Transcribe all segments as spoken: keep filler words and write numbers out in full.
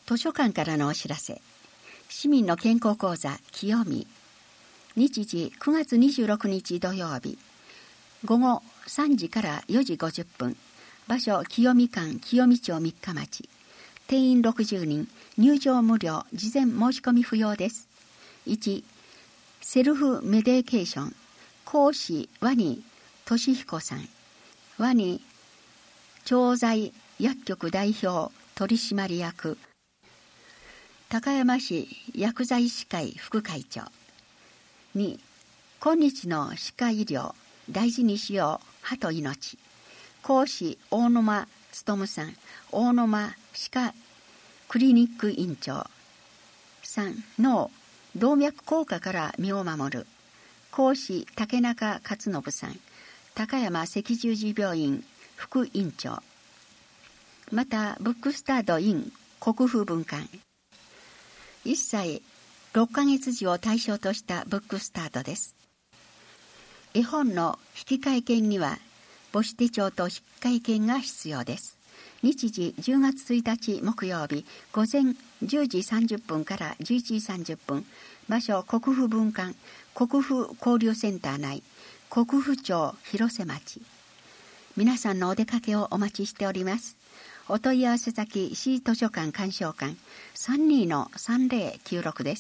図書館からのお知らせ。市民の健康講座清見。日時くがつにじゅうろくにち土曜日。午後さんじからよじごじゅっぷん。場所清見館清見町三日町。定員ろくじゅうにん。入場無料。事前申し込み不要です。いち. セルフメディケーション。講師ワニ俊彦さん。ワニ調剤薬局代表取締役高山市薬剤師会副会長。に. 今日の歯科医療大事にしよう歯と命。講師大沼勉さん。大沼歯科クリニック院長。さん. 脳動脈硬化から身を守る。講師竹中勝信さん。高山赤十字病院副院長。またブックスタード in 国風文館。いっさいろっかげつ児を対象としたブックスタートです。絵本の引換券には母子手帳と引換券が必要です。日時じゅうがつついたち木曜日午前じゅうじさんじゅっぷんからじゅういちじさんじゅっぷん。場所国府文館国府交流センター内国府町広瀬町。皆さんのお出かけをお待ちしております。お問い合わせ先市図書館鑑賞館 さんにー さんぜろきゅうろく です。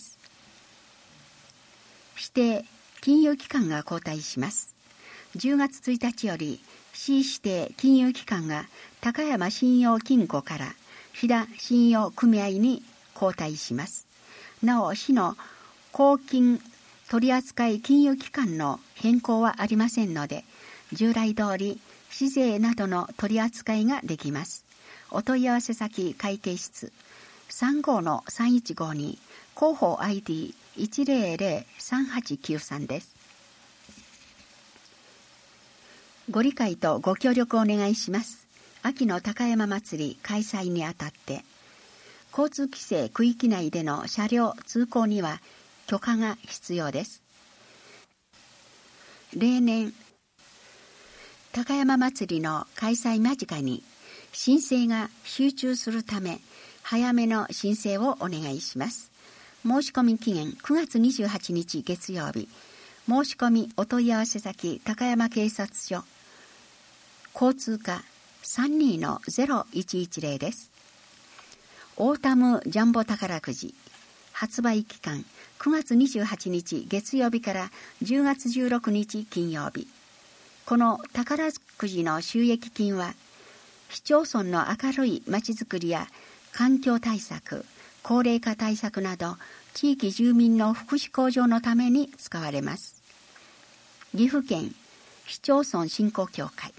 指定金融機関が交代します。じゅうがつついたちより市指定金融機関が高山信用金庫から飛騨信用組合に交代します。なお市の公金取扱金融機関の変更はありませんので、従来通り市税などの取り扱いができます。お問い合わせ先会計室 さんごー さんいちごに 広報 アイディーいちぜろぜろ さんはちきゅうさん です。ご理解とご協力をお願いします。秋の高山祭り開催にあたって交通規制区域内での車両通行には許可が必要です。例年高山祭りの開催間近に申請が集中するため早めの申請をお願いします。申し込み期限くがつにじゅうはちにち月曜日。申し込みお問い合わせ先高山警察署交通課 さんにー のゼロいちいちぜろ です。オータムジャンボ宝くじ発売期間くがつにじゅうはちにち月曜日からじゅうがつじゅうろくにち金曜日。この宝くじの収益金は市町村の明るいまちづくりや環境対策、高齢化対策など地域住民の福祉向上のために使われます。岐阜県市町村振興協会。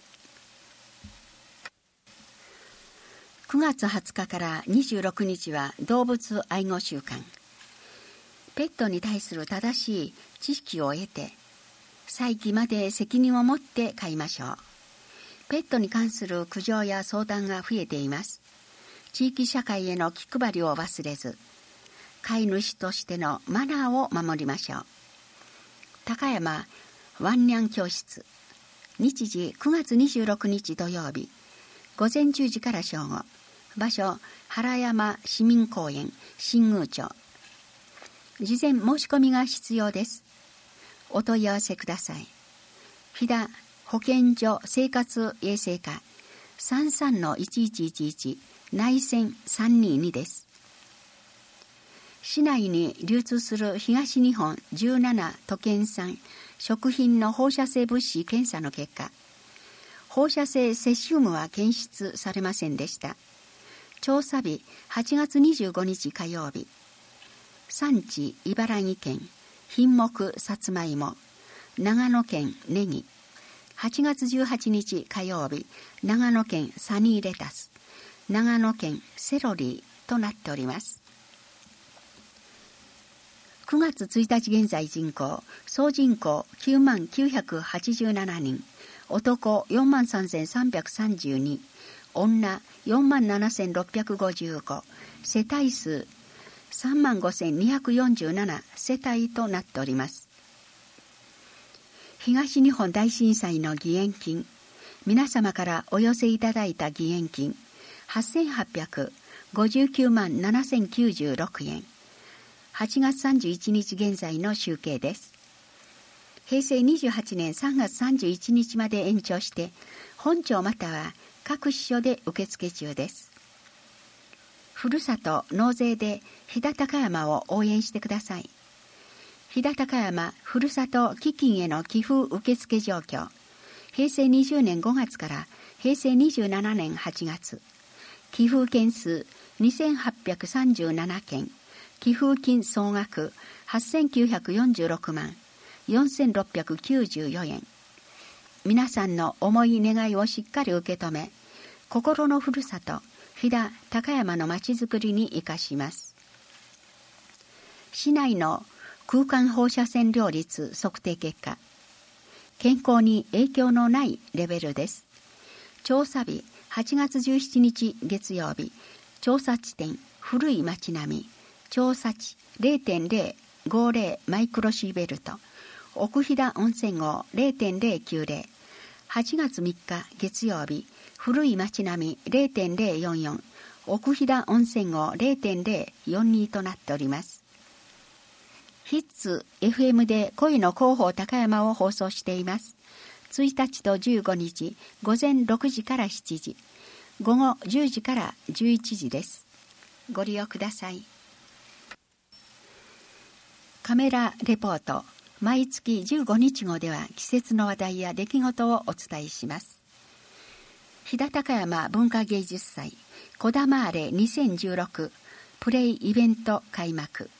くがつはつかからにじゅうろくにちは動物愛護週間。ペットに対する正しい知識を得て、再起まで責任を持って飼いましょう。ペットに関する苦情や相談が増えています。地域社会への気配りを忘れず、飼い主としてのマナーを守りましょう。高山ワンニャン教室。日時くがつにじゅうろくにち土曜日。午前じゅうじから正午。場所原山市民公園新宮町。事前申し込みが必要です。お問い合わせください。飛騨保健所生活衛生課 さんさんのいちいちいちいち 内線さんにーにです。市内に流通する東日本じゅうなな都県産食品の放射性物質検査の結果、放射性セシウムは検出されませんでした。調査日はちがつにじゅうごにち火曜日。産地茨城県品目さつまいも、長野県ネギ。はちがつじゅうはちにち火曜日。長野県サニーレタス、長野県セロリとなっております。くがつついたち現在人口総人口きゅうまんきゅうひゃくはちじゅうななにん、男よんまんさんぜんさんびゃくさんじゅうに、女よんまんななせんろっぴゃくごじゅうご、世帯数さんまんごせんにひゃくよんじゅうなな世帯となっております。東日本大震災の義援金、皆様からお寄せいただいた義援金はっせんはっぴゃくごじゅうきゅうまんななせんきゅうじゅうろくえん。はちがつさんじゅういちにち現在の集計です。へいせいにじゅうはちねんさんがつさんじゅういちにちまで延長して、本庁または各支所で受付中です。ふるさと納税で飛騨高山を応援してください。飛騨高山ふるさと基金への寄付受付状況。へいせいにじゅうねんごがつからへいせいにじゅうななねんはちがつ。寄付件数にせんはっぴゃくさんじゅうななけん。寄付金総額はっせんきゅうひゃくよんじゅうろくまんよんせんろっぴゃくきゅうじゅうよえん。皆さんの思い願いをしっかり受け止め、心のふるさと飛騨高山のまちづくりに生かします。市内の空間放射線量率測定結果。健康に影響のないレベルです。調査日はちがつじゅうしちにち月曜日。調査地点古い町並み。調査値 れいてんれいごぜろ マイクロシーベルト。奥飛騨温泉号 れいてんれいきゅうぜろ。はちがつみっか月曜日。古い町並み れいてんれいよんよん。奥飛騨温泉号 れいてんれいよんに となっております。ヒッツ エフエム で恋の広報高山を放送しています。ついたちとじゅうごにち、午前ろくじからしちじ、午後じゅうじからじゅういちじです。ご利用ください。カメラレポート。毎月じゅうごにちごでは季節の話題や出来事をお伝えします。飛騨高山文化芸術祭こだまーれにせんじゅうろくプレイイベント開幕。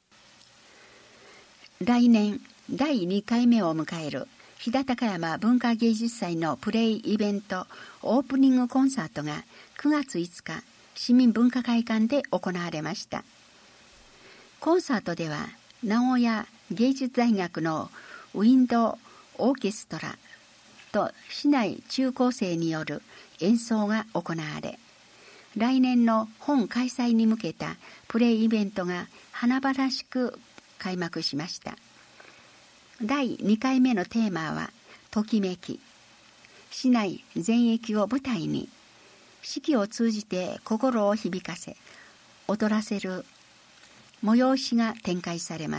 来年だいにかいめを迎える飛騨高山文化芸術祭のプレイイベントオープニングコンサートがくがついつか市民文化会館で行われました。コンサートでは名古屋芸術大学のウィンドオーケストラと市内中高生による演奏が行われ、来年の本開催に向けたプレイイベントが華々しく開幕しました。だいにかいめのテーマはときめき。市内全域を舞台に四季を通じて心を響かせ踊らせる催しが展開されます。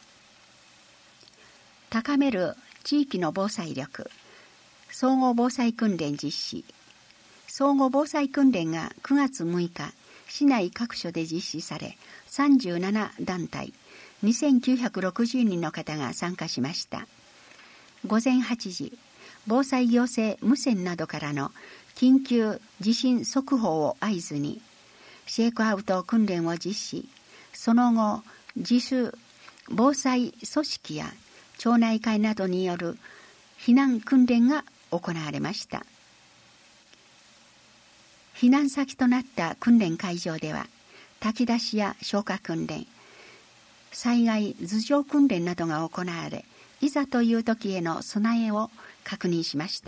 高める地域の防災力。総合防災訓練実施。総合防災訓練がくがつむいか市内各所で実施され、さんじゅうななだんたいにせんきゅうひゃくろくじゅうにんの方が参加しました。ごぜんはちじ、防災行政無線などからの緊急地震速報を合図にシェイクアウト訓練を実施。その後、自主防災組織や町内会などによる避難訓練が行われました。避難先となった訓練会場では、炊き出しや消火訓練、災害頭上訓練などが行われ、いざという時への備えを確認しました。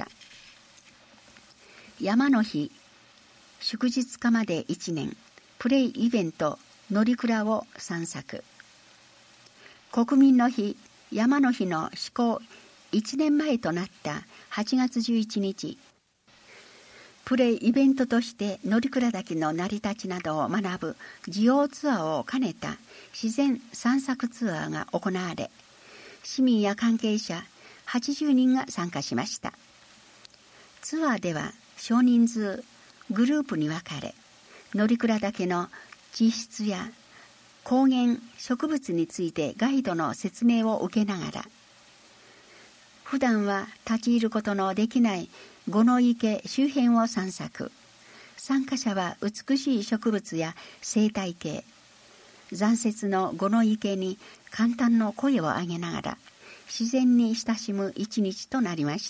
山の日、祝日化までいちねん、プレイイベント乗鞍を散策。国民の日、山の日の施行いちねんまえとなったはちがつじゅういちにち、プレイイベントとして乗鞍岳の成り立ちなどを学ぶ自用ツアーを兼ねた自然散策ツアーが行われ、市民や関係者はちじゅうにんが参加しました。ツアーでは少人数グループに分かれ、乗鞍岳の地質や高原植物についてガイドの説明を受けながら、普段は立ち入ることのできない五の池周辺を散策。参加者は美しい植物や生態系、残雪の五の池に感嘆の声を上げながら自然に親しむ一日となりました。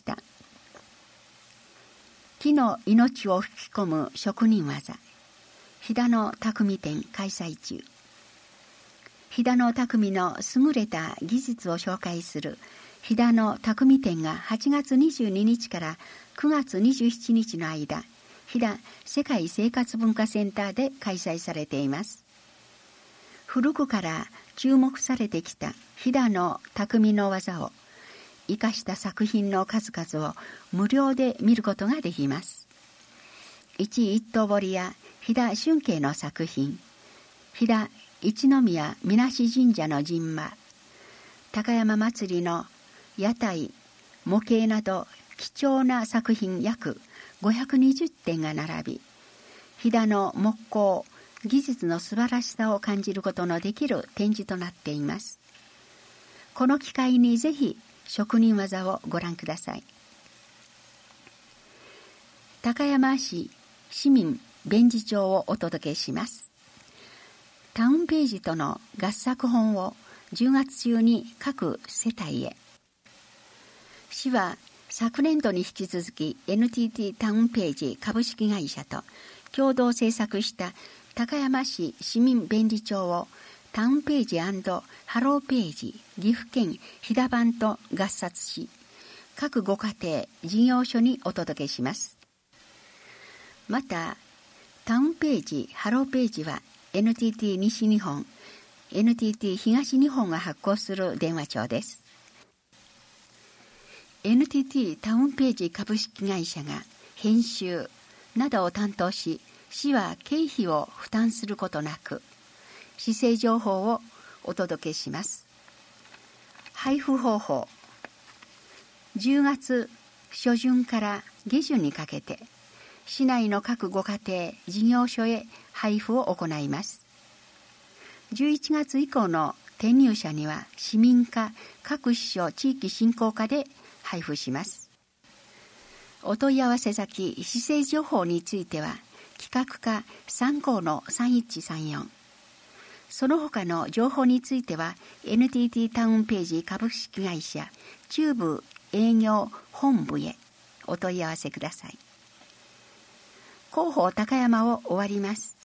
木の命を吹き込む職人技、飛騨の匠展開催中。飛騨の匠の優れた技術を紹介する飛騨の匠展がはちがつにじゅうににちからくがつにじゅうしちにちの間、飛騨世界生活文化センターで開催されています。古くから注目されてきた飛騨の匠の技を生かした作品の数々を無料で見ることができます。 一一刀彫や飛騨春慶の作品、飛騨一宮みなし神社の神馬、高山祭りの屋台、模型など貴重な作品約ごひゃくにじゅってんが並び、飛騨の木工、技術の素晴らしさを感じることのできる展示となっています。この機会にぜひ職人技をご覧ください。高山市市民弁事帳をお届けします。タウンページとの合作本をじゅうがつ中に各世帯へ。市は昨年度に引き続き エヌティーティー タウンページ株式会社と共同制作した高山市市民弁事帳をタウンページ&ハローページ岐阜県飛騨版と合冊し、各ご家庭事業所にお届けします。また、タウンページ、ハローページは エヌティーティー 西日本、エヌティーティー 東日本が発行する電話帳です。エヌティーティー タウンページ株式会社が編集などを担当し、市は経費を負担することなく、市政情報をお届けします。配布方法。じゅうがつ初旬から下旬にかけて、市内の各ご家庭、事業所へ配布を行います。じゅういちがつ以降の転入者には市民課、各支所地域振興課で配布します。お問い合わせ先、市政情報については、企画課さんごうのさんいちさんよん。その他の情報については、エヌティーティー タウンページ株式会社中部営業本部へお問い合わせください。広報高山を終わります。